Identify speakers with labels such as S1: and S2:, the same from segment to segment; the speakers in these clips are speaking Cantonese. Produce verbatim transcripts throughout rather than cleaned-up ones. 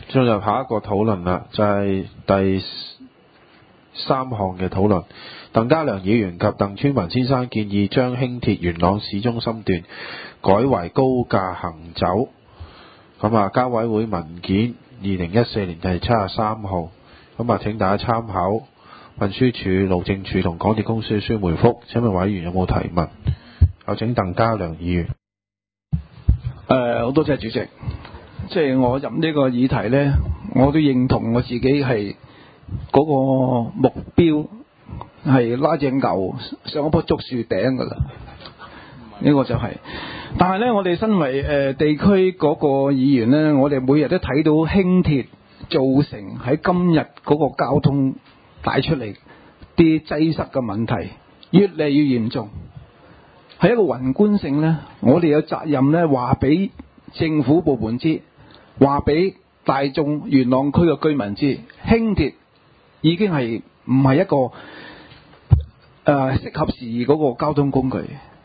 S1: 進入下一個討論啦，就係、是、第三項嘅討論。鄧家良議員及鄧川文先生建議將輕鐵元朗市中心段改為高架行走。咁啊，交委會文件二零一四年第七十三號。咁啊，請大家參考運輸署、路政署同港鐵公司嘅書回覆。請問委員有冇提問？有請鄧家良議員。
S2: 誒，好多謝主席。即係我入呢個議題呢，我都認同我自己係嗰個目標係拉隻牛上一棵竹樹頂噶啦，呢個就係。但係呢，我哋身為誒地區嗰個議員呢，我哋每日都睇到輕鐵造成喺今日嗰個交通帶出嚟啲擠塞嘅問題，越嚟越嚴重。係一個宏觀性呢，我哋有責任呢話俾政府部門知。話俾大眾元朗區嘅居民知，輕鐵已經係唔係一個誒、呃、適合時宜嗰個交通工具。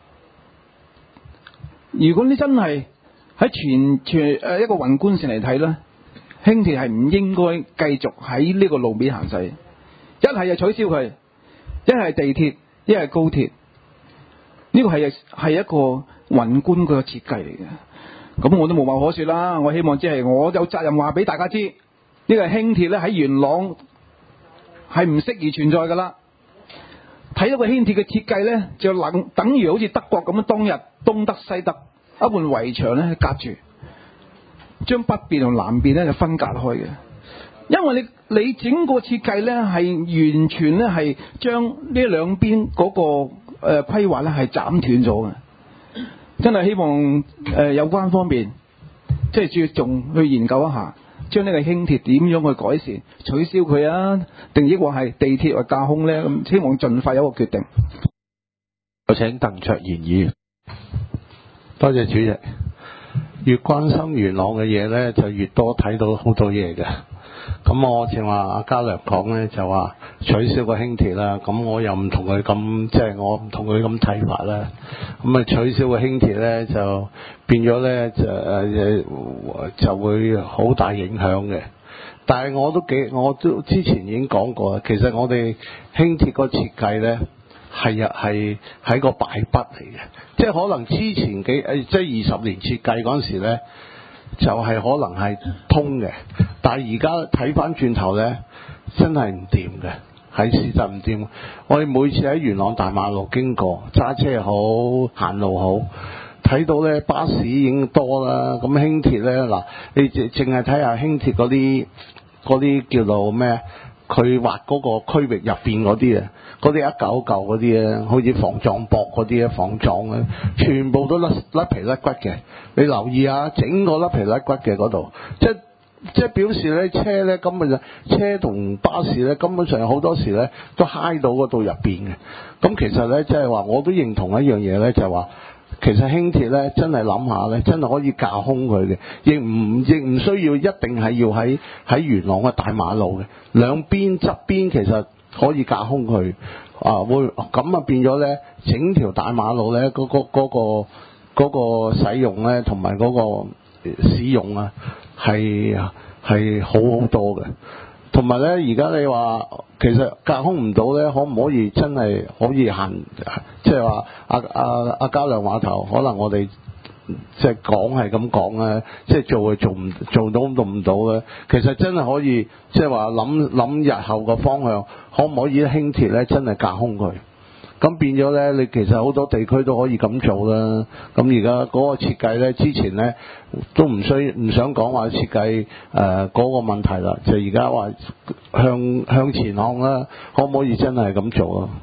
S2: 如果你真係喺全全誒、呃、一個宏觀性嚟睇咧，輕鐵係唔應該繼續喺呢個路面行駛，一係就取消佢，一係地鐵，一係高鐵。呢個係係一個宏觀嘅設計嚟嘅。咁我都無話可說啦，我希望即係我有責任話俾大家知，呢個輕鐵咧喺元朗係唔適宜存在噶啦。睇到個輕鐵嘅設計咧，就等等於好似德國咁樣，當日東德西德一半圍牆咧隔住，將北邊同南邊咧就分隔開嘅。因為你你整個設計咧係完全咧係將呢兩邊嗰個誒規劃咧係斬斷咗嘅。真係希望誒、呃、有關方面即係注重去研究一下，將呢個輕鐵點樣去改善，取消佢啊，定抑或係地鐵或架空呢？咁希望盡快有個決定。
S1: 有請鄧卓賢議員。
S3: 多謝主席。越關心元朗嘅嘢呢，就越多睇到好多嘢嘅。咁我正話阿家良講呢，就話取消個輕鐵啦。咁我又唔同佢咁，即係我唔同佢咁睇法啦。咁啊取消個輕鐵呢，就變咗呢，就誒就會好大影響嘅。但係我都幾，我都之前已經講過，其實我哋輕鐵個設計呢，係啊係係個敗筆嚟嘅。即係可能之前幾誒即係二十年設計嗰陣時呢，就係、是、可能係通嘅，但係而家睇翻轉頭呢，真係唔掂嘅，係事實唔掂。我哋每次喺元朗大馬路經過，揸車好行路好，睇到呢巴士已經多啦。咁輕鐵呢，嗱，你淨淨係睇下輕鐵嗰啲嗰啲叫做咩？佢劃嗰個區域入邊嗰啲啊，嗰啲一嚿嚿嗰啲啊，好似防撞膊嗰啲啊，防撞啊，全部都甩甩皮甩骨嘅。你留意下，整個甩皮甩骨嘅嗰度，即即表示咧車咧根本就車同巴士咧根本上好多時咧都揩到嗰度入邊嘅。咁其實咧即係話，我都認同一樣嘢咧，就係話。其實輕鐵咧，真係諗下咧，真係可以架空佢嘅，亦唔亦唔需要一定係要喺喺元朗嘅大馬路嘅，兩邊側邊其實可以架空佢啊，會咁啊變咗咧，整條大馬路咧嗰、嗰個嗰、嗰個嗰、嗰個使用咧，同埋嗰個使用啊，係係好好多嘅。同埋咧，而家你話其實架空唔到咧，可唔可以真係可以行？即係話阿阿阿家良話頭，可能我哋即係講係咁講咧，即係做係做唔做到做唔到咧。其實真係可以，即係話諗諗日後個方向，可唔可以輕鐵咧真係架空佢？咁變咗咧，你其實好多地區都可以咁做啦。咁而家嗰個設計咧，之前咧都唔需唔想講話設計誒嗰、呃嗰個問題啦。就而家話向向前看啦，可唔可以真係咁做啊？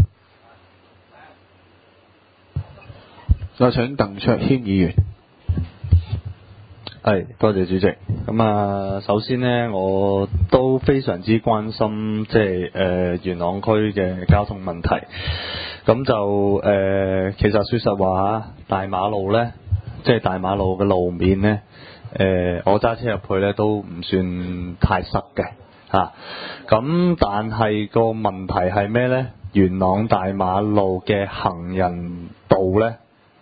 S1: 有請鄧卓謙議員。
S4: 係，多謝主席。咁啊，首先呢，我都非常之關心即係誒元朗區嘅交通問題。咁就誒、呃，其實說實話，大馬路呢，即係大馬路嘅路面呢，誒、呃，我揸車入去呢都唔算太塞嘅嚇。咁、啊、但係個問題係咩呢？元朗大馬路嘅行人道呢，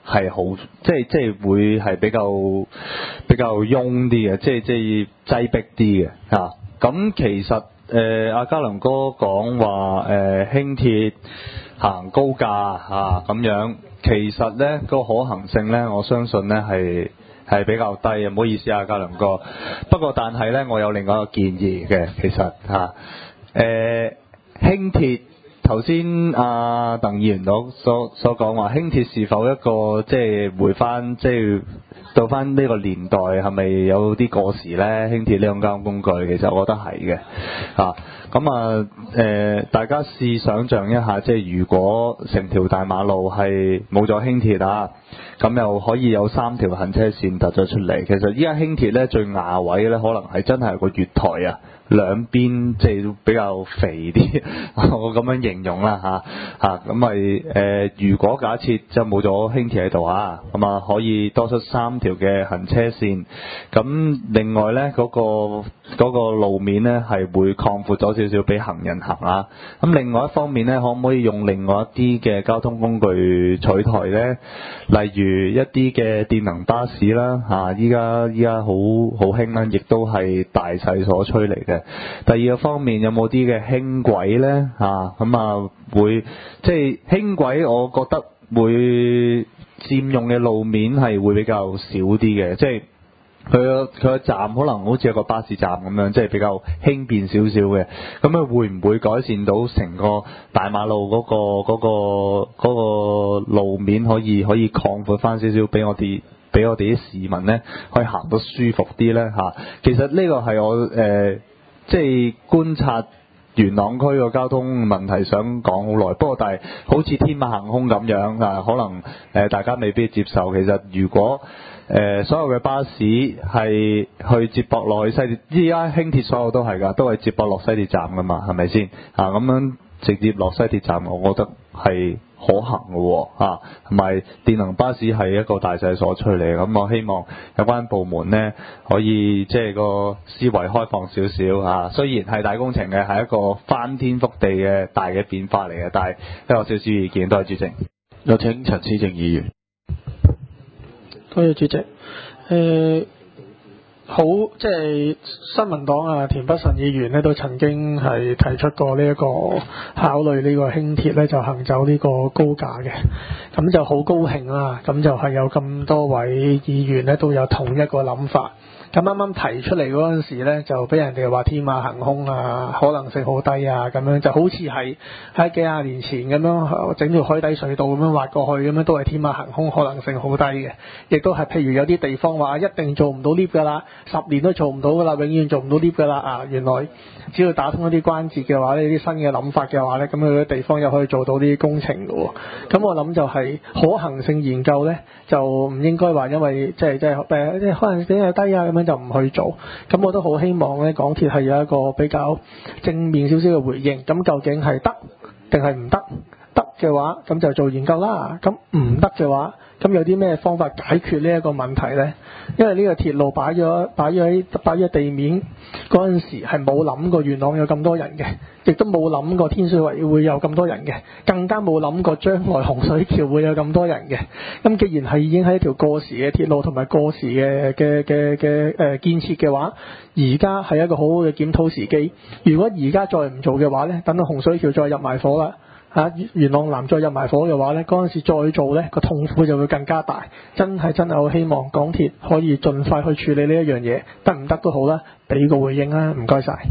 S4: 係好，即係即係會係比較比較擁啲嘅，即係即係擠迫啲嘅嚇。咁其實誒阿嘉良哥講話誒輕鐵行高架嚇咁樣，其實咧個可行性咧，我相信咧係係比較低嘅。唔好意思啊，嘉良哥。不過但係咧，我有另外一個建議嘅，其實嚇誒輕鐵。頭先阿鄧議員所所所講話輕鐵是否一個即係回翻即係到翻呢個年代係咪有啲過時呢？輕鐵呢種交通工具其實我覺得係嘅嚇。咁啊誒，大家試想像一下，即係如果成條大馬路係冇咗輕鐵啊，咁又可以有三條行車線突咗出嚟。其實依家輕鐵呢，最牙位呢，可能係真係個月台啊。兩邊即係比較肥啲，我咁樣形容啦嚇嚇，咁咪誒，如果假設就冇咗輕鐵喺度啊，咁啊可以多出三條嘅行車線，咁另外呢，嗰、嗰個嗰個路面呢係會擴闊咗少少俾行人行啊，咁另外一方面呢，可唔可以用另外一啲嘅交通工具取代呢？例如一啲嘅電能巴士啦嚇，依家依家好好興啦，亦都係大勢所趨嚟嘅。第二個方面有冇啲嘅輕軌呢？嚇、啊，咁啊會即係輕軌，我覺得會佔用嘅路面係會比較少啲嘅，即係佢個佢個站可能好似一個巴士站咁樣，即係比較輕便少少嘅。咁啊會唔會改善到成個大馬路嗰、嗰個嗰、嗰個嗰個路面可以可以擴闊翻少少，俾我哋俾我哋啲市民呢可以行得舒服啲呢？嚇、啊。其實呢個係我誒。呃即係觀察元朗區個交通問題，想講好耐。不過，但係好似天馬行空咁樣啊，可能誒、呃、大家未必接受。其實如果誒、呃、所有嘅巴士係去接駁落去西鐵，依家輕鐵所有都係㗎，都係接駁落西鐵站㗎嘛，係咪先啊？咁樣直接落西鐵站，我覺得係可行嘅喎，嚇，同埋電能巴士係一個大勢所趨嚟，咁我希望有關部門呢可以即係個思維開放少少嚇。雖然係大工程嘅，係一個翻天覆地嘅大嘅變化嚟嘅，但係都有少少意見。多謝主席。
S1: 有請陳思正議員。
S5: 多謝主席。誒、呃。好，即係新民黨啊，田北辰議員咧都曾經係提出過呢一個考慮呢個輕鐵咧就行走呢個高架嘅，咁就好高興啦。咁就係有咁多位議員咧都有同一個諗法。咁啱啱提出嚟嗰陣時咧，就俾人哋話天馬行空啊，可能性好低啊，咁樣就好似係喺幾廿年前咁樣整條海底隧道咁樣滑過去咁樣，都係天馬行空，可能性好低嘅。亦都係譬如有啲地方話一定做唔到 lift 㗎啦，十年都做唔到㗎啦，永遠做唔到 lift 㗎啦啊！原來只要打通一啲關節嘅話呢，啲新嘅諗法嘅話呢，咁佢啲地方又可以做到啲工程㗎喎。咁我諗就係可行性研究呢，就唔應該話因為即係即係誒即係可能性係低啊咁樣就唔去做。咁我都好希望呢，港鐵係有一個比較正面少少嘅回應。咁究竟係得定係唔得？得嘅話，咁就做研究啦。咁唔得嘅話，咁有啲咩方法解決呢一個問題呢？因為呢個鐵路擺咗擺咗喺擺咗地面嗰陣時，係冇諗過元朗有咁多人嘅，亦都冇諗過天水圍會有咁多人嘅，更加冇諗過將來洪水橋會有咁多人嘅。咁既然係已經係一條過時嘅鐵路同埋過時嘅嘅嘅嘅誒建設嘅話，而家係一個好好嘅檢討時機。如果而家再唔做嘅話呢，等到洪水橋再入埋火啦。嚇元朗南再入埋火嘅話呢，嗰陣時再做呢個痛苦就會更加大。真係真係好希望港鐵可以盡快去處理呢一樣嘢，得唔得都好啦，俾個回應啦，唔該晒。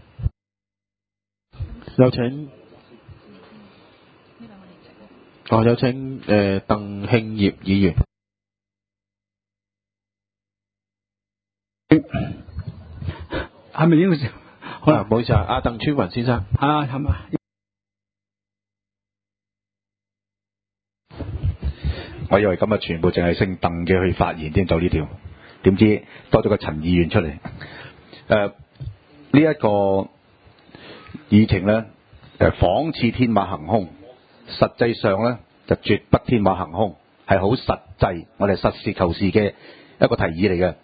S1: 有請，哦有請誒鄧慶業議員。
S6: 係咪呢個時候？好啦，
S1: 唔好意思啊，阿鄧川雲先生。
S6: 啊，係嘛？
S7: 我以為今日全部淨係姓鄧嘅去發言先走呢條，點知多咗個陳議員出嚟。誒、呃，呢、這、一個議程呢，誒仿似天馬行空，實際上呢，就絕不天馬行空，係好實際，我哋實事求是嘅一個提議嚟嘅。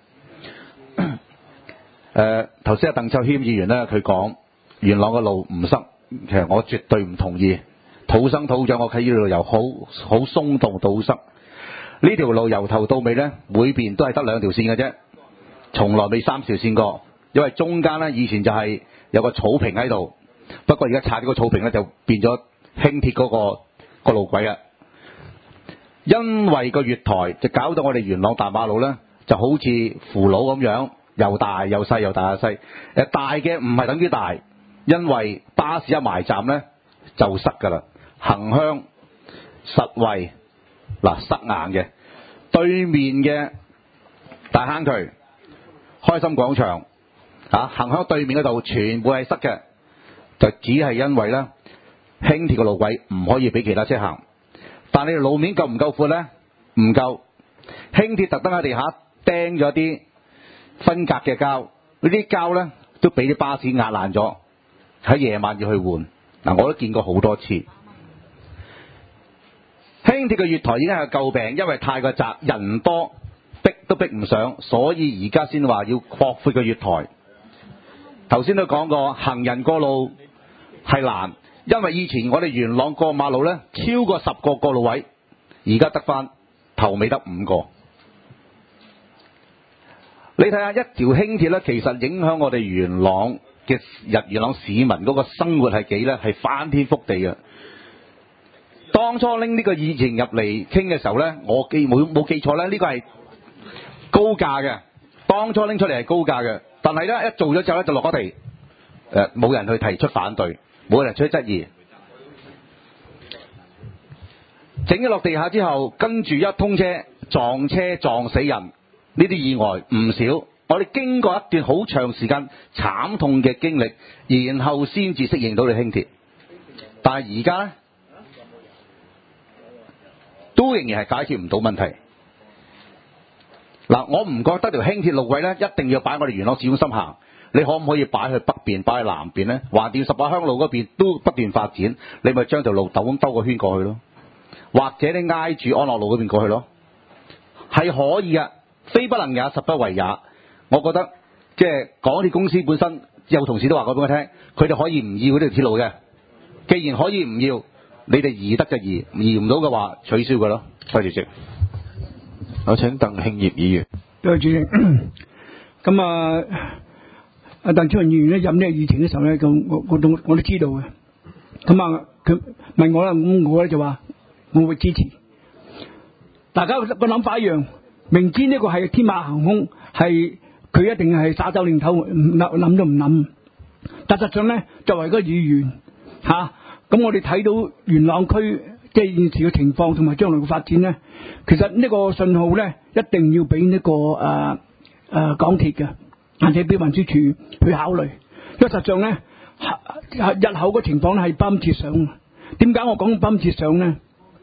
S7: 誒頭先阿鄧秀謙議員呢，佢講元朗嘅路唔塞，其實我絕對唔同意。土生土長，我喺呢度又好好鬆動到塞。 呢條路由頭到尾呢，每邊都係得兩條線嘅啫，從來未三條線過。因為中間呢，以前就係有個草坪喺度，不過而家拆咗個草坪呢，就變咗輕鐵嗰個個路軌啊。因為個月台就搞到我哋元朗大馬路呢，就好似葫蘆咁樣，又大又細，又大又細。誒，大嘅唔係等於大，因為巴士一埋站呢，就塞㗎啦。恒鄉、實惠嗱塞硬嘅，對面嘅大坑渠、開心廣場啊，恒鄉對面嗰度全部係塞嘅，就只係因為呢輕鐵嘅路軌唔可以俾其他車行。但你路面夠唔夠闊呢？唔夠。輕鐵特登喺地下釘咗啲分隔嘅膠，呢啲膠呢都俾啲巴士壓爛咗，喺夜晚要去換。嗱，我都見過好多次。輕鐵嘅月台已經係詬病，因為太過窄，人多逼都逼唔上，所以而家先話要擴闊個月台。頭先都講過，行人過路係難。因為以前我哋元朗過馬路呢，超過十個過路位，而家得返頭尾得五個。你睇下一條輕鐵呢，其實影響我哋元朗嘅日元朗市民嗰個生活係幾呢？係翻天覆地嘅。當初拎呢個議程入嚟傾嘅時候呢，我記冇冇記錯呢，呢個係高價嘅。當初拎出嚟係高價嘅，但係呢，一做咗之後呢，就落咗地，誒冇人去提出反對。冇人出質疑，整咗落地下之後，跟住一通車撞車撞死人，呢啲意外唔少。我哋經過一段好長時間慘痛嘅經歷，然後先至適應到你輕鐵。但係而家呢，都仍然係解決唔到問題。嗱，我唔覺得條輕鐵路軌呢一定要擺我哋元朗市中心行。你可唔可以擺去北邊，擺去南邊呢？橫掂十八鄉路嗰邊都不斷發展，你咪將條路兜咁兜個圈過去咯。或者你挨住安樂路嗰邊過去咯，係可以嘅，非不能也，實不為也。我覺得即係港鐵公司本身有同事都話過俾我聽，佢哋可以唔要嗰條鐵路嘅。既然可以唔要，你哋移得就移，移唔到嘅話取消佢咯。多謝主席。
S1: 有請鄧慶業議員。
S6: 多謝主席。咁啊。阿鄧超雲議員咧任呢個議程嘅時候咧，咁我我都我都知道嘅。咁啊，佢問我啦，咁我咧就話我會支持。大家個諗法一樣，明知呢個係天馬行空，係佢一定係耍手擰頭，唔諗諗都唔諗。但實上咧，作為個議員嚇，咁、啊、我哋睇到元朗區即係現時嘅情況同埋將來嘅發展咧，其實呢個信號咧一定要俾呢、這個誒誒、呃呃、港鐵嘅。或者俾運輸署去考慮，因為實上咧，日後嘅情況咧係不堪設想。點解我講不堪設想咧？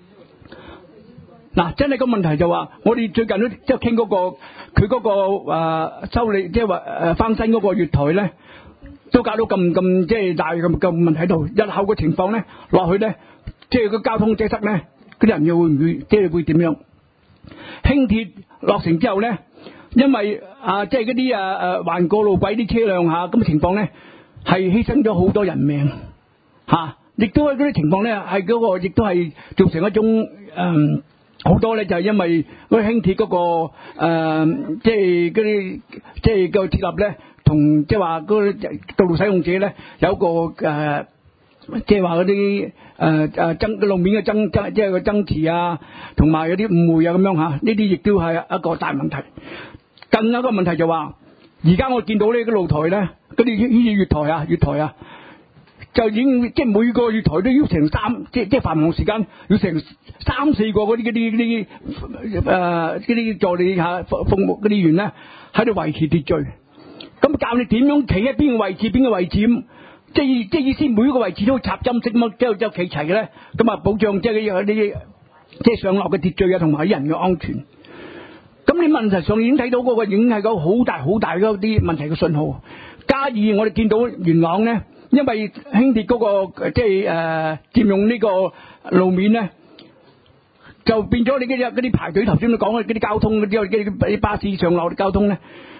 S6: 嗱，真係個問題就話，我哋最近都即係傾嗰個佢嗰、嗰個誒、呃、修理，即係話誒翻新嗰個月台咧，都搞到咁咁即係大咁咁問題喺度。日後嘅情況咧落去咧，即係個交通擠塞咧，嗰啲人又會唔會即係會點樣？輕鐵落成之後咧？因為啊，即係嗰啲啊誒橫過路軌啲車輛嚇咁嘅情況咧，係犧牲咗好多人命嚇，亦、啊、都係嗰啲情況咧係嗰個，亦都係造成一種誒好、嗯、多咧，就係、是、因為嗰啲輕鐵嗰、那個、呃、即係嗰啲即係個設立咧，同即係話嗰個道路使用者咧有個誒、呃，即係話嗰啲誒誒爭路面嘅爭爭，即係個爭持啊，同埋有啲誤會啊咁樣嚇，呢啲亦都係一個大問題。更加一個問題就話，而家我見到呢個露台咧，嗰啲呢啲月台啊，月台啊，就已經即係每個月台都要成三，即係即係繁忙時間要成三四個嗰啲嗰啲嗰啲誒嗰啲助理嚇服服務嗰啲員咧喺度維持秩序。咁教你點樣企喺邊個位置，邊個位置咁，即係即係意思每一個位置都插針式咁，之後之後企齊嘅咧，咁啊保障即係嗰啲即係上落嘅秩序啊，同埋人嘅安全。咁你問題上已經睇到嗰個已經係個好大好大嗰啲問題嘅信號。加以我哋見到元朗咧，因為輕鐵嗰、那個即係誒佔用呢個路面咧，就變咗你嗰啲嗰啲排隊頭先都講嘅嗰啲交通嗰啲嗰啲巴士上落嘅交通咧，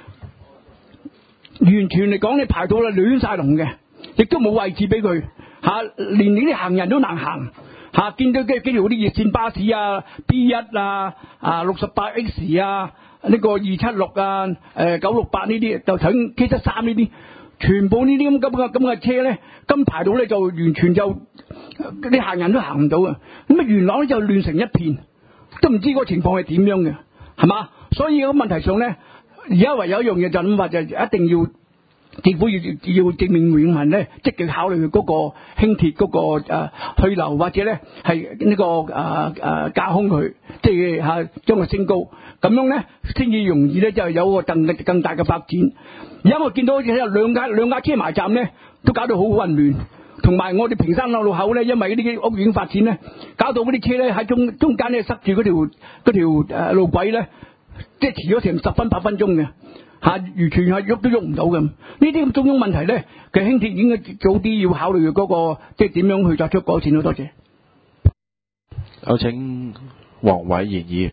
S6: 完全嚟講你排到啦亂晒龍嘅，亦都冇位置俾佢嚇，連你啲行人都難行嚇、啊，見到幾幾條嗰啲熱線巴士啊 ，B 一啊，啊六十八 X 啊，呢、這個二七六啊，誒九六八呢啲，就睇 K 七三呢啲，全部呢啲咁咁嘅咁嘅車咧，金排到咧就完全就啲行人都行唔到啊！咁啊元朗咧就亂成一片，都唔知個情況係點樣嘅，係嘛？所以個問題上咧，而家唯有一樣嘢就諗法就一定要。政府要要正面回應咧，積極考慮嗰個輕鐵嗰、嗰個、呃、去留，或者咧係呢、呢個誒誒架空佢，即係嚇將佢升高，咁樣咧先至容易咧就有個更更大嘅發展。而家我見到有兩架兩架車埋站咧，都搞到好混亂。同埋我哋平山路路口咧，因為呢啲屋苑發展咧，搞到嗰啲車咧喺中中間咧塞住嗰條嗰條誒路軌咧，即係遲咗成十分八分鐘嘅。嚇，完全係喐都喐唔到嘅。呢啲咁種種問題咧，其實輕鐵應該早啲要考慮嗰、嗰個，即係點樣去作出改善咯。多謝。
S1: 有請黃偉賢議員。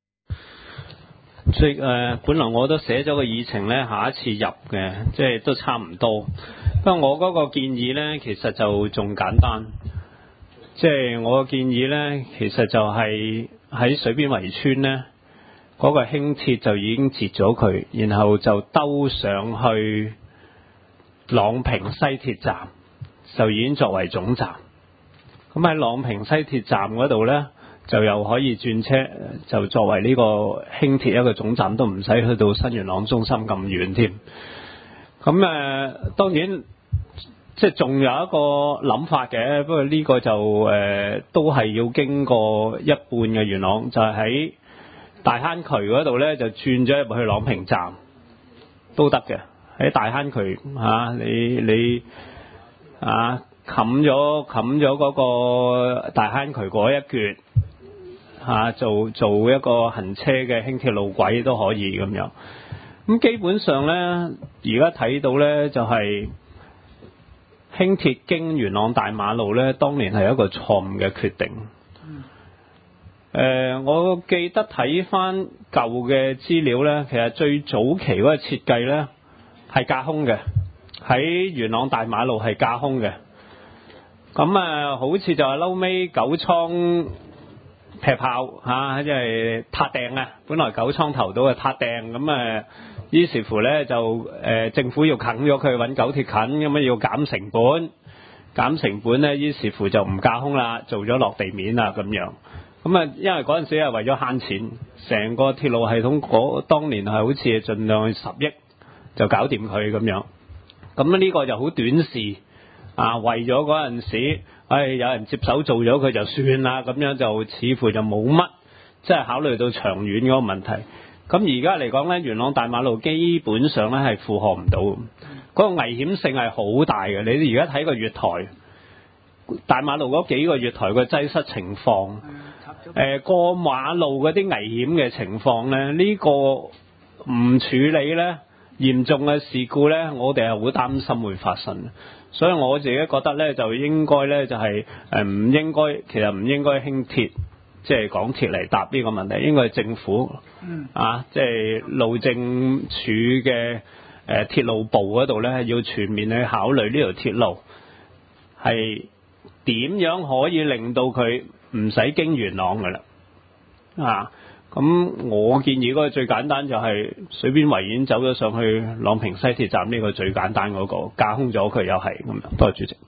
S8: 即係誒，本來我都寫咗個議程咧，下一次入嘅，即係都差唔多。不過我嗰個建議咧，其實就仲簡單。即係我嘅建議咧，其實就係喺水邊圍村咧。嗰個輕鐵就已經截咗佢，然後就兜上去朗屏西鐵站，就已經作為總站。咁喺朗屏西鐵站嗰度呢，就又可以轉車，就作為呢個輕鐵一個總站，都唔使去到新元朗中心咁遠添。咁誒、呃，當然即係仲有一個諗法嘅，不過呢個就誒、呃、都係要經過一半嘅元朗，就係、是、喺大坑渠嗰度咧就轉咗入去朗屏站都得嘅。喺大坑渠嚇、啊，你你啊冚咗冚咗嗰個大坑渠嗰一橛嚇、啊，做做一個行車嘅輕鐵路軌都可以咁樣。咁基本上咧，而家睇到咧就係、是、輕鐵經元朗大馬路咧，當年係一個錯誤嘅決定。誒、呃，我記得睇翻舊嘅資料咧，其實最早期嗰個設計咧係架空嘅，喺元朗大馬路係架空嘅。咁啊，好似就係嬲尾九倉劈炮嚇，即係撻訂啊！本來九倉頭到嘅撻訂，咁啊，於是乎咧就誒、呃、政府要啃咗佢揾九鐵啃，咁啊要減成本，減成本咧，於是乎就唔架空啦，做咗落地面啦咁樣。咁啊，因為嗰陣時係為咗慳錢，成個鐵路系統嗰當年係好似係盡量去十億就搞掂佢咁樣。咁呢個就好短視啊，為咗嗰陣時，唉、哎、有人接手做咗佢就算啦，咁樣就似乎就冇乜即係考慮到長遠嗰個問題。咁而家嚟講呢，元朗大馬路基本上呢係負荷唔到，嗰、那個危險性係好大嘅。你而家睇個月台，大馬路嗰幾個月台嘅擠塞情況。誒、呃、過馬路嗰啲危險嘅情況咧，呢、這個唔處理咧，嚴重嘅事故咧，我哋係好擔心會發生。所以我自己覺得咧，就應該咧就係誒唔應該，其實唔應該輕鐵，即係港鐵嚟答呢個問題，應該係政府啊，即係路政署嘅誒鐵路部嗰度咧，要全面去考慮呢條鐵路係點樣可以令到佢唔使經元朗噶啦，啊，咁我建議嗰個最簡單就係水邊圍園走咗上去朗屏西鐵站呢個最簡單嗰、那個架空咗佢又係咁樣。多謝主席。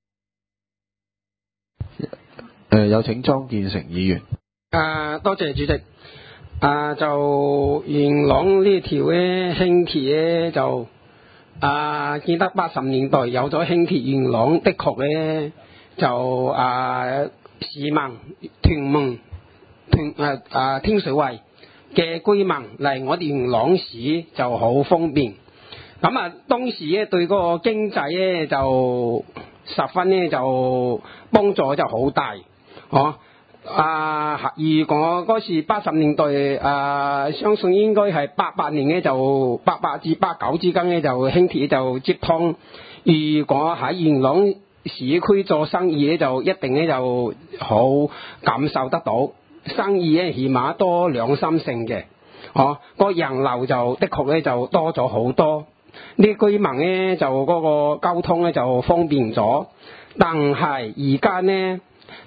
S1: 誒、呃，有請莊建成議員。
S9: 啊，多謝主席。啊，就元朗呢條咧輕鐵咧就啊，記得八十年代有咗輕鐵元朗，的確咧就啊。市民屯門屯誒誒天水圍嘅居民嚟我哋元朗市就好方便。咁啊，當時咧對嗰個經濟咧就十分咧就幫助就好大，哦啊！如果嗰時八十年代啊，相信應該係八八年咧就八八至八九之間咧就輕鐵就接通。如果喺元朗市區做生意咧，就一定咧就好感受得到，生意咧起碼多兩三成嘅，哦，個人流就的確咧就多咗好多，啲居民咧就嗰個交通咧就方便咗，但係而家呢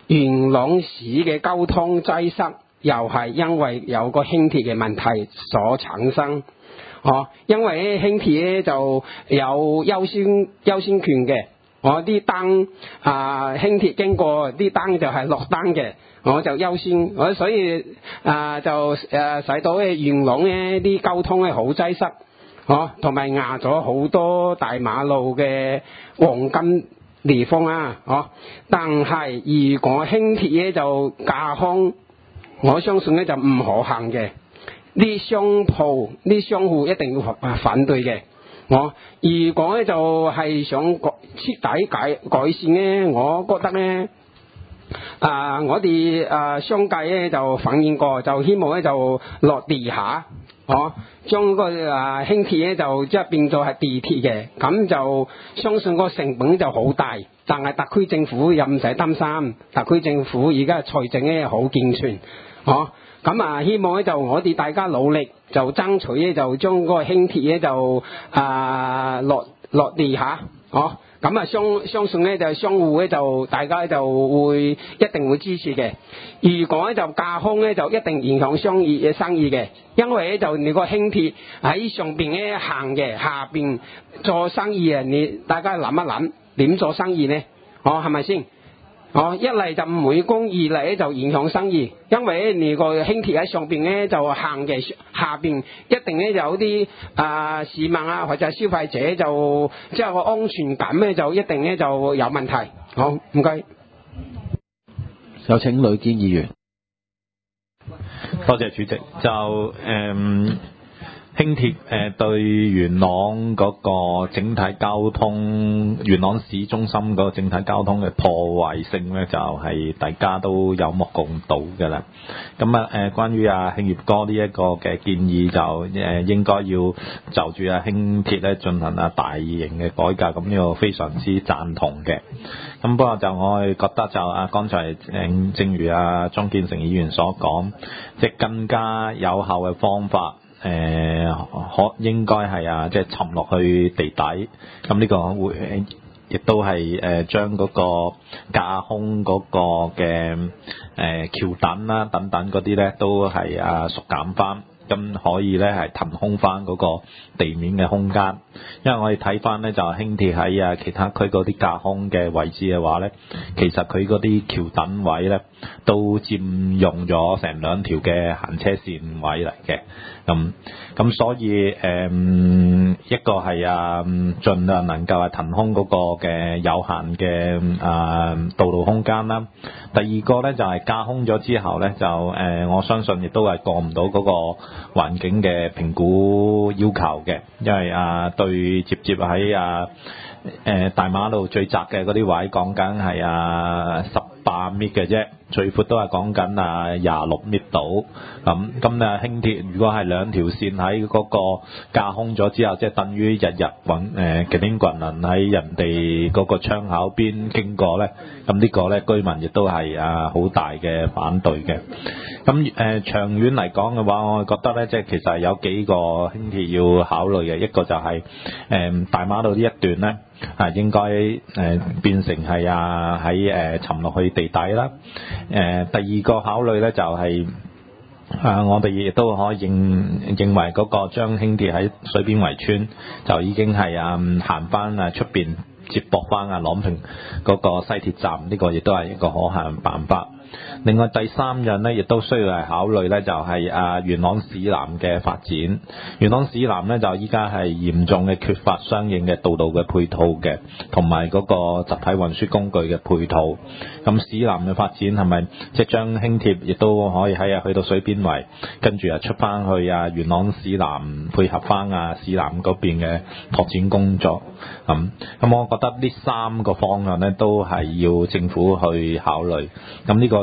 S9: 元朗市嘅交通擠塞又係因為有個輕鐵嘅問題所產生。哦，因為輕鐵咧就有優先優先權嘅，我啲燈啊輕鐵經過啲燈就係綠燈嘅，我就優先，我所以啊就誒使到咧元朗咧啲交通咧好擠塞，哦，同埋壓咗好多大馬路嘅黃金地方啊，哦，但係如果輕鐵咧就架空，我相信咧就唔可行嘅。啲商鋪、啲商戶一定要反對嘅。我如果咧就係想徹底改改善咧，我覺得咧啊，我哋啊商界咧就反映過，就希望咧就落地下，哦，將個啊輕鐵咧就即係變做係地鐵嘅，咁就相信個成本就好大。但係特區政府又唔使擔心，特區政府而家財政咧好健全，哦。咁啊，希望咧就我哋大家努力，就爭取咧就將嗰個輕鐵咧就啊落落地下，哦，咁啊相相信咧就商戶咧就大家就會一定會支持嘅。如果咧就架空咧就一定影響商業嘅生意嘅，因為咧就你個輕鐵喺上邊咧行嘅，下邊做生意啊，你大家諗一諗點做生意呢？哦，係咪先？哦，一嚟就唔會供，二嚟咧就影響生意，因為咧你個輕鐵喺上邊咧就行嘅，下邊一定咧有啲啊、呃、市民啊或者消費者就即係個安全感咧就一定咧就有問題。好，唔該。
S1: 有請呂堅議員。
S4: 多謝主席。就誒。嗯輕鐵誒對元朗嗰個整體交通，元朗市中心嗰個整體交通嘅破壞性咧，就係、是、大家都有目共睹嘅啦。咁啊誒，關於阿興業哥呢一個嘅建議，就誒應該要就住阿輕鐵咧進行啊大型嘅改革，咁呢個非常之贊同嘅。咁不過就我係覺得就啊，剛才誒正如阿莊建成議員所講，即係更加有效嘅方法。誒、呃、可應該係啊，即係沉落去地底，咁呢個會亦都係誒將嗰個架空嗰個嘅誒、呃、橋墩啦等等嗰啲咧，都係啊縮減翻，咁可以咧係騰空翻嗰個地面嘅空間。因為我哋睇翻咧就輕鐵喺啊其他區嗰啲架空嘅位置嘅話咧，其實佢嗰啲橋墩位咧都佔用咗成兩條嘅行車線位嚟嘅。咁咁所以誒、嗯、一個係啊盡量能夠係騰空嗰個嘅有限嘅啊道路空間啦。第二個咧就係、是、架空咗之後咧就誒、呃、我相信亦都係過唔到嗰個環境嘅評估要求嘅，因為啊對接接喺啊誒、呃、大馬路最窄嘅嗰啲位講緊係啊十八米嘅啫，最闊都係講緊啊廿六米到。咁咁啊輕鐵如果係兩條線喺嗰個架空咗之後，即係等於日日滾誒幾邊棍人喺人哋嗰個窗口邊經過咧，咁呢個咧居民亦都係啊好大嘅反對嘅。咁誒、呃、長遠嚟講嘅話，我覺得咧即係其實係有幾個輕鐵要考慮嘅，一個就係、是、誒、呃、大馬路呢一段咧啊應該誒、呃、變成係啊喺誒沉落去地底啦。誒、呃、第二個考慮咧就係、是。啊！我哋亦都可以認認為嗰個將輕鐵喺水邊圍村就已經係啊行翻啊出邊接駁翻啊朗屏嗰個西鐵站，呢、這個亦都係一個可行辦法。另外第三樣咧，亦都需要係考慮咧，就係啊元朗市南嘅發展。元朗市南咧就依家係嚴重嘅缺乏相應嘅道路嘅配套嘅，同埋嗰個集體運輸工具嘅配套。咁市南嘅發展係咪即係將輕鐵亦都可以喺啊去到水邊圍，跟住啊出翻去啊元朗市南配合翻啊市南嗰邊嘅拓展工作？咁咁，我覺得呢三個方案咧都係要政府去考慮。咁呢個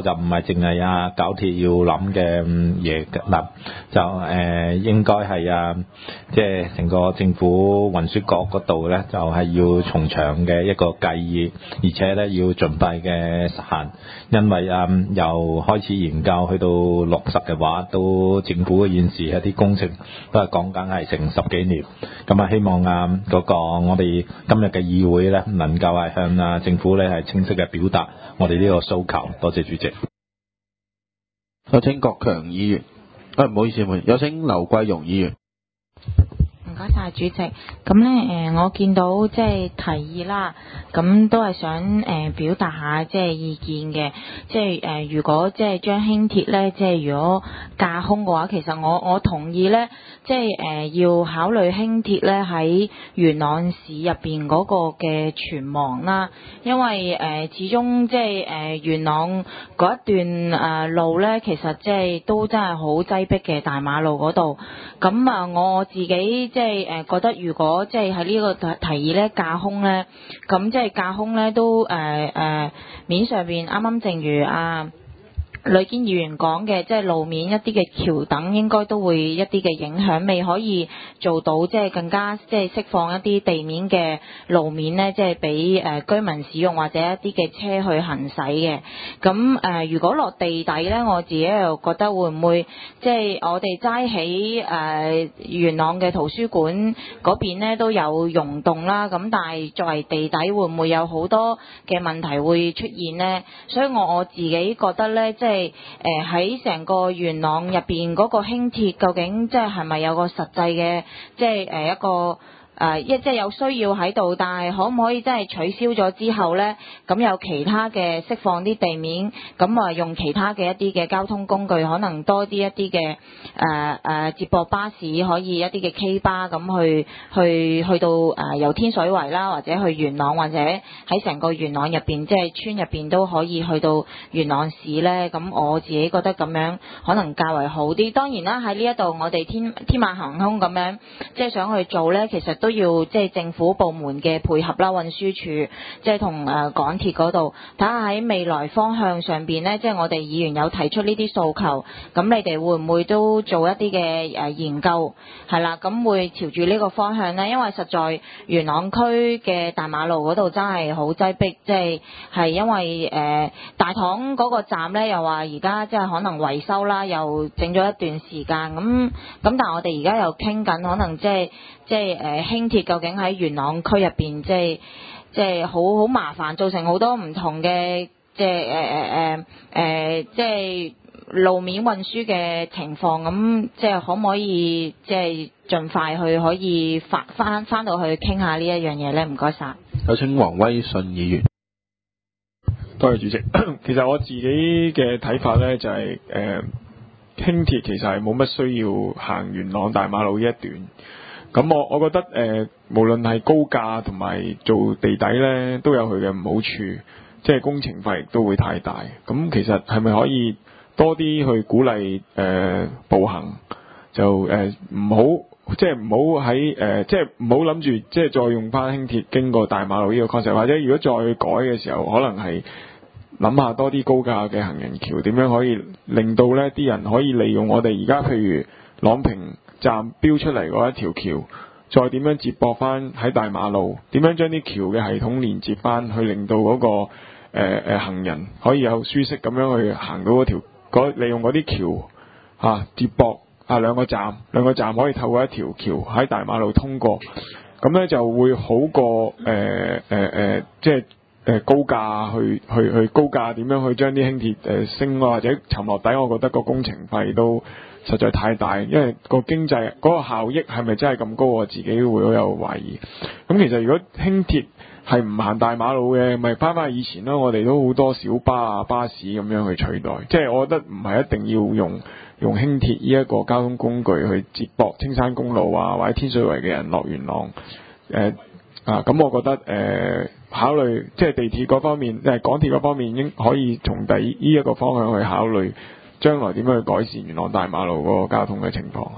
S10: 個就唔係淨係啊搞鐵要諗嘅嘢嗱，就誒、呃、應該係啊，即係成個政府運輸局嗰度咧，就係、是、要從長嘅一個計議，而且咧要盡快嘅實行，因為啊由開始研究去到落實嘅話，都政府嘅現時一啲工程都係講緊係成十幾年，咁啊希望啊嗰、那個我哋今日嘅議會咧，能夠係向啊政府咧係清晰嘅表達我哋呢個訴求。多謝主席。
S1: 有請郭強議員。啊，唔好意思，有請劉桂容議員。
S11: 唔該晒主席，咁咧誒，我見到即係提議啦，咁都係想誒、呃、表達下即係意見嘅，即係誒、呃、如果即係將輕鐵咧，即係如果架空嘅話，其實我我同意咧，即係誒、呃、要考慮輕鐵咧喺元朗市入邊嗰個嘅存亡啦，因為誒、呃、始終即係誒元朗嗰一段誒、呃、路咧，其實即係都真係好擠迫嘅大馬路嗰度，咁啊我自己即係。即係誒覺得如果即係喺呢個提議咧架空咧，咁即係架空咧都誒誒、呃呃、面上邊啱啱正如啊呂堅議員講嘅，即係路面一啲嘅橋等應該都會一啲嘅影響，未可以做到即係更加即係釋放一啲地面嘅路面咧，即係俾誒居民使用或者一啲嘅車去行駛嘅。咁誒、呃、如果落地底咧，我自己又覺得會唔會即係我哋齋喺誒元朗嘅圖書館嗰邊咧都有溶洞啦，咁但係作為地底會唔會有好多嘅問題會出現咧？所以我我自己覺得咧，即係。即係誒喺成個元朗入邊嗰個輕鐵，究竟即係係咪有個實際嘅，即係誒一個誒一即係有需要喺度，但係可唔可以真係取消咗之後呢？咁有其他嘅釋放啲地面，咁啊用其他嘅一啲嘅交通工具，可能多啲一啲嘅誒誒接駁巴士，可以一啲嘅 K 巴咁去去去到誒由天水圍啦，或者去元朗，或者喺成個元朗入邊，即係村入邊都可以去到元朗市呢。咁我自己覺得咁樣可能較為好啲。當然啦，喺呢一度我哋天天馬行空咁樣即係想去做呢，其實都要即係政府部門嘅配合啦，運輸署即係同誒港鐵嗰度睇下喺未來方向上邊呢，即係我哋議員有提出呢啲訴求，咁你哋會唔會都做一啲嘅誒研究係啦？咁會朝住呢個方向呢？因為實在元朗區嘅大馬路嗰度真係好擠迫，即係係因為誒、呃、大棠嗰個站呢，又話而家即係可能維修啦，又整咗一段時間咁咁，但係我哋而家又傾緊可能即係即係誒輕鐵究竟喺元朗區入邊，即係即係好好麻煩，造成好多唔同嘅即係誒誒誒誒即係路面運輸嘅情況。咁即係可唔可以即係盡快去可以翻翻翻到去傾下呢一樣嘢咧？唔該晒。
S1: 有請黃威信議員。
S12: 多謝主席。其實我自己嘅睇法咧就係、是、誒、呃、輕鐵其實係冇乜需要行元朗大馬路呢一段。咁我我覺得誒、呃、無論係高架同埋做地底咧，都有佢嘅唔好處，即係工程費亦都會太大。咁其實係咪可以多啲去鼓勵誒、呃、步行？就誒唔好即係唔好喺誒即係唔好諗住即係再用翻輕鐵經過大馬路呢個 concept， 或者如果再改嘅時候，可能係諗下多啲高架嘅行人橋，點樣可以令到呢啲人可以利用我哋而家譬如朗屏站標出嚟嗰一條橋，再點樣接駁翻喺大馬路，點樣將啲橋嘅系統連接翻，去令到嗰、嗰個誒誒、呃、行人可以有舒適咁樣去行到嗰條嗰利用嗰啲橋啊接駁啊兩個站兩個站可以透過一條橋喺大馬路通過，咁咧就會好過誒誒誒即係誒高架去去去高架點樣去將啲輕鐵誒升啊或者沉落底，我覺得個工程費都實在太大，因為個經濟嗰、嗰個效益係咪真係咁高，我自己會好有懷疑。咁其實如果輕鐵係唔行大馬路嘅，咪翻返去以前咯，我哋都好多小巴啊巴士咁樣去取代。即係我覺得唔係一定要用用輕鐵呢一個交通工具去接駁青山公路啊或者天水圍嘅人落元朗。誒、呃、啊咁，我覺得誒、呃、考慮即係地鐵嗰方面，即係港鐵嗰方面，應可以從第呢一個方向去考慮。將來點樣去改善元朗大馬路嗰個交通嘅情況？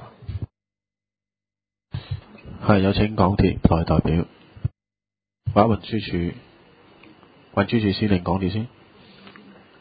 S1: 係有請港鐵代代表，或者運輸署運輸署司令講住先。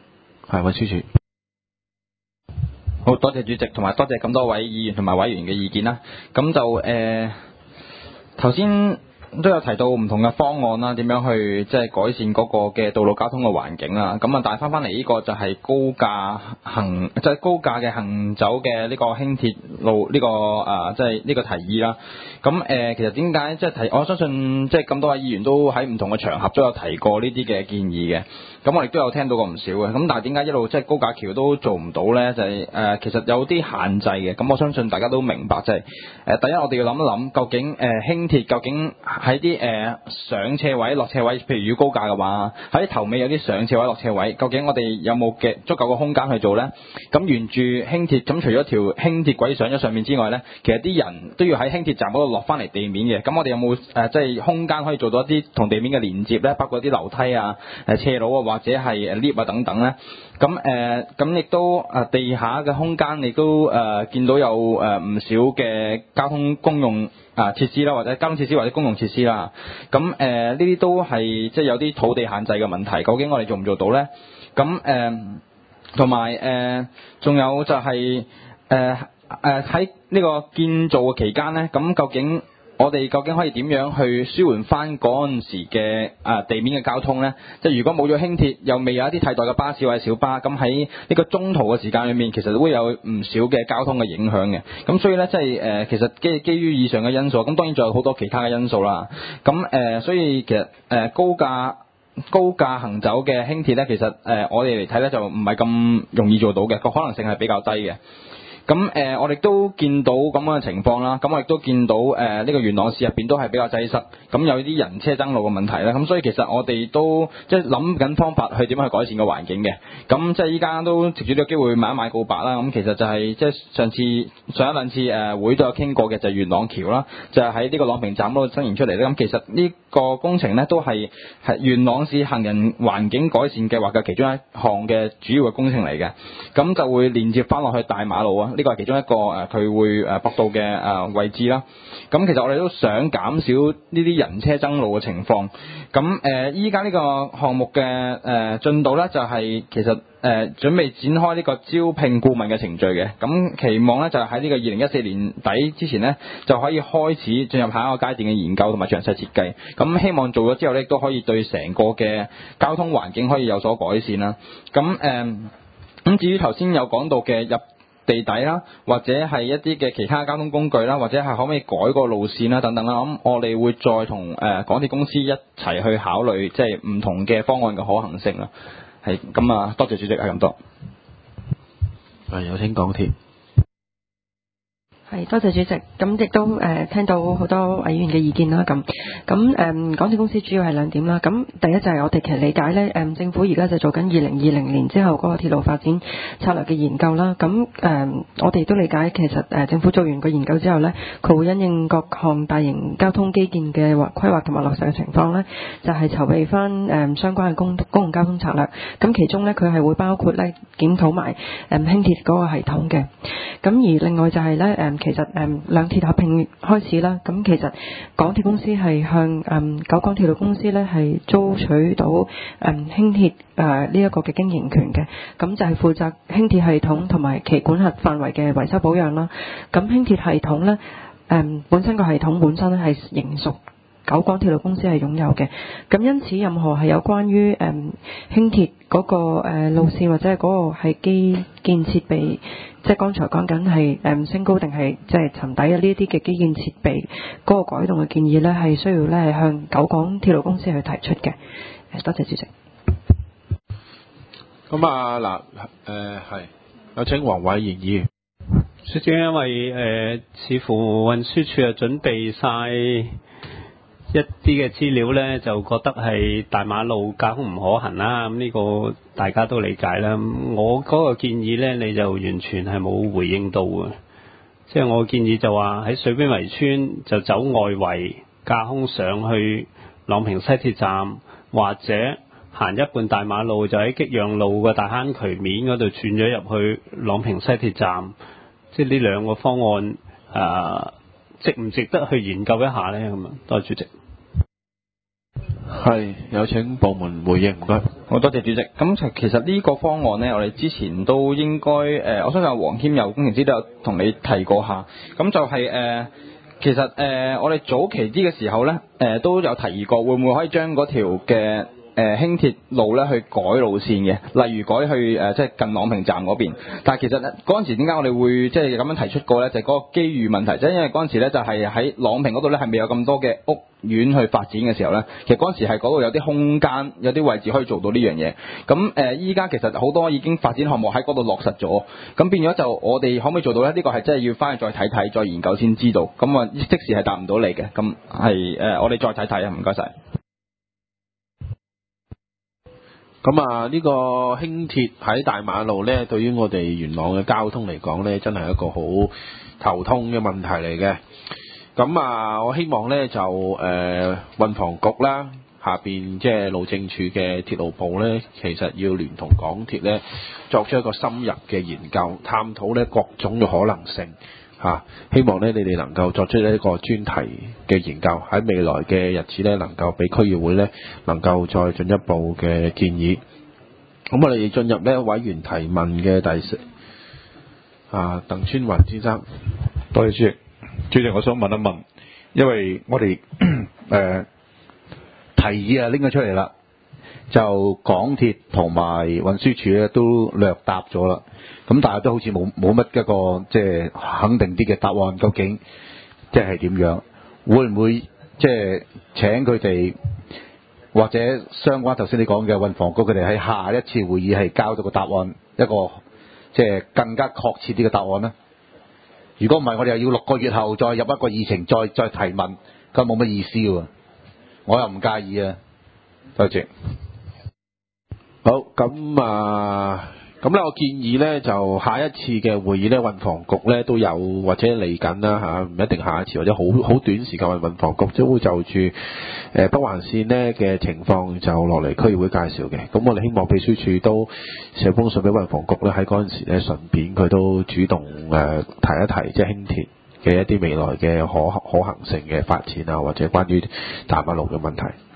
S1: 係運輸署。
S13: 好多謝主席，同埋多謝咁多位議員同埋委員嘅意見啦。咁就誒頭先都有提到唔同嘅方案啦，點樣去即係改善嗰個嘅道路交通嘅環境啦。咁啊，但係翻翻嚟呢個就係高架行，即係高架嘅行走嘅呢個輕鐵路呢個啊，即係呢個提議啦。咁誒，其實點解即係提？我相信即係咁多位議員都喺唔同嘅場合都有提過呢啲嘅建議嘅。咁我亦都有聽到過唔少嘅。咁但係點解一路即係高架橋都做唔到呢？就係誒，其實有啲限制嘅。咁我相信大家都明白，就係誒，第一我哋要諗一諗，究竟誒輕鐵究竟喺啲誒上車位、落車位，譬如要高架嘅話，喺頭尾有啲上車位、落車位，究竟我哋有冇嘅足夠嘅空間去做呢？咁沿住輕鐵，咁除咗條輕鐵軌上咗上面之外呢，其實啲人都要喺輕鐵站嗰度落翻嚟地面嘅。咁我哋有冇誒即係空間可以做到一啲同地面嘅連接呢？包括啲樓梯啊、誒斜路啊，或者係 lift 啊等等呢？咁誒咁亦都誒地下嘅空間，亦都誒見到有誒唔少嘅交通公用啊設施啦，或者交通設施或者公用設施啦。咁誒呢啲都係即係有啲土地限制嘅問題，究竟我哋做唔做到呢？咁誒同埋誒仲有就係誒誒喺呢個建造嘅期間呢，咁究竟我哋究竟可以點樣去舒緩翻嗰陣時嘅啊地面嘅交通呢？即係如果冇咗輕鐵，又未有一啲替代嘅巴士或者小巴，咁喺呢個中途嘅時間裏面，其實會有唔少嘅交通嘅影響嘅。咁所以呢，即係誒其實基基於以上嘅因素，咁當然仲有好多其他嘅因素啦。咁誒、呃，所以其實誒、呃、高架高架行走嘅輕鐵呢，其實誒、呃、我哋嚟睇呢，就唔係咁容易做到嘅，個可能性係比較低嘅。咁誒、呃，我哋都見到咁樣嘅情況啦。咁我亦都見到誒呢、呃這個元朗市入邊都係比較擠塞，咁有啲人車爭路嘅問題啦。咁所以其實我哋都即係諗緊方法去點樣去改善個環境嘅。咁即係依家都藉住呢個機會買一買告白啦。咁其實就係、是、即係上次上一兩次誒、呃、會都有傾過嘅，就係元朗橋啦，就係喺呢個朗屏站嗰度伸延出嚟咧。咁其實呢個工程咧都係係元朗市行人環境改善計劃嘅其中一項嘅主要嘅工程嚟嘅。咁就會連接翻落去大馬路啊。呢個係其中一個誒，佢會誒駁道嘅誒位置啦。咁其實我哋都想減少呢啲人車爭路嘅情況。咁誒，依家呢個項目嘅誒進度咧，就係其實誒準備展開呢個招聘顧問嘅程序嘅。咁期望咧就喺呢個二零一四年底之前咧，就可以開始進入下一個階段嘅研究同埋詳細設計。咁希望做咗之後咧，都可以對成個嘅交通環境可以有所改善啦。咁誒，咁至於頭先有講到嘅入地底啦，或者係一啲嘅其他交通工具啦，或者係可唔可以改個路線啦等等啦。咁我哋會再同誒、呃、港鐵公司一齊去考慮，即係唔同嘅方案嘅可行性啦。係咁啊，多謝主席，係咁多。
S1: 係有請港鐵。
S14: 係多謝主席，咁亦都誒、呃、聽到好多委員嘅意見啦。咁咁誒港鐵公司主要係兩點啦。咁第一就係我哋其實理解咧，誒、呃、政府而家就做緊二零二零年之後嗰個鐵路發展策略嘅研究啦。咁誒、呃、我哋都理解其實誒、呃、政府做完個研究之後咧，佢會因應各項大型交通基建嘅規劃同埋落實嘅情況咧，就係、是、籌備翻誒、呃、相關嘅公公共交通策略。咁其中咧佢係會包括咧檢討埋誒輕鐵嗰個系統嘅。咁而另外就係咧誒。呃其實誒兩鐵合併開始啦，咁其實港鐵公司係向誒九廣鐵路公司咧係租取到誒輕鐵誒呢一個嘅經營權嘅，咁就係負責輕鐵系統同埋其管轄範圍嘅維修保養啦。咁輕鐵系統咧誒本身個系統本身咧係仍屬九廣鐵路公司係擁有嘅，咁因此任何係有關於誒輕鐵嗰個誒路線或者係嗰個係基建設備，即係剛才講緊係誒升高定係即係沉底啊呢啲嘅基建設備嗰個改動嘅建議咧，係需要咧係向九廣鐵路公司去提出嘅。誒，多謝主席。
S1: 咁啊嗱誒係有請黃偉賢議員。
S8: 主席，因為誒、呃、似乎運輸署啊準備晒一啲嘅資料呢，就覺得係大馬路交通唔可行啦。咁呢個大家都理解啦。我嗰個建議呢，你就完全係冇回應到嘅。即係我建議就話喺水邊圍村就走外圍架空上去朗屏西鐵站，或者行一半大馬路就喺激陽路個大坑渠面嗰度轉咗入去朗屏西鐵站。即係呢兩個方案誒、呃，值唔值得去研究一下呢？咁啊，多謝主席。
S1: 係有請部門回應，唔該。
S13: 好多謝主席。咁其其實呢個方案呢，我哋之前都應該誒、呃，我相信阿黃謙佑工程師都有同你提過下。咁就係、是、誒、呃，其實誒、呃，我哋早期啲嘅時候呢，誒、呃、都有提議過，會唔會可以將嗰條嘅誒輕鐵路咧去改路線嘅，例如改去誒、呃、即係近朗屏站嗰邊。但係其實咧嗰陣時點解我哋會即係咁樣提出過咧？就係、是、嗰個機遇問題，即係因為嗰陣時咧就係喺朗屏嗰度咧係未有咁多嘅屋苑去發展嘅時候咧，其實嗰陣時係嗰度有啲空間、有啲位置可以做到呢樣嘢。咁誒依家其實好多已經發展項目喺嗰度落實咗，咁變咗就我哋可唔可以做到咧？呢、這個係真係要翻去再睇睇、再研究先知道。咁啊即時係答唔到你嘅，咁係誒我哋再睇睇啊，唔該晒。
S1: 咁啊，呢個輕鐵喺大馬路呢，對於我哋元朗嘅交通嚟講呢，真係一個好頭痛嘅問題嚟嘅。咁啊，我希望呢，就誒、呃、運房局啦，下邊即係路政署嘅鐵路部呢，其實要聯同港鐵呢，作出一個深入嘅研究，探討呢各種嘅可能性。啊、希望咧你哋能夠作出一個專題嘅研究，喺未來嘅日子咧能夠俾區議會咧能夠再進一步嘅建議。咁我哋進入咧委員提問嘅第四啊，鄧川雲先生。
S7: 多謝主席。主席，我想問一問，因為我哋誒、呃、提議啊拎咗出嚟啦，就港鐵同埋運輸署咧都略答咗啦。咁但係都好似冇冇乜一個即係肯定啲嘅答案，究竟即係點樣？會唔會即係請佢哋或者相關頭先你講嘅運房局佢哋喺下一次會議係交咗個答案，一個即係更加確切啲嘅答案呢？如果唔係，我哋又要六個月後再入一個議程，再再提問，咁冇乜意思喎。我又唔介意啊。多謝。
S1: 好，咁啊。咁咧，我建議咧就下一次嘅會議咧，運房局咧都有或者嚟緊啦嚇，唔一定下一次或者好好短時間，運房局都會就住誒北環線呢嘅情況就落嚟區議會介紹嘅。咁我哋希望秘書處都寫封信俾運房局咧，喺嗰陣時咧順便佢都主動誒提一提，即係輕鐵嘅一啲未來嘅可可行性嘅發展啊，或者關於大馬路嘅問題。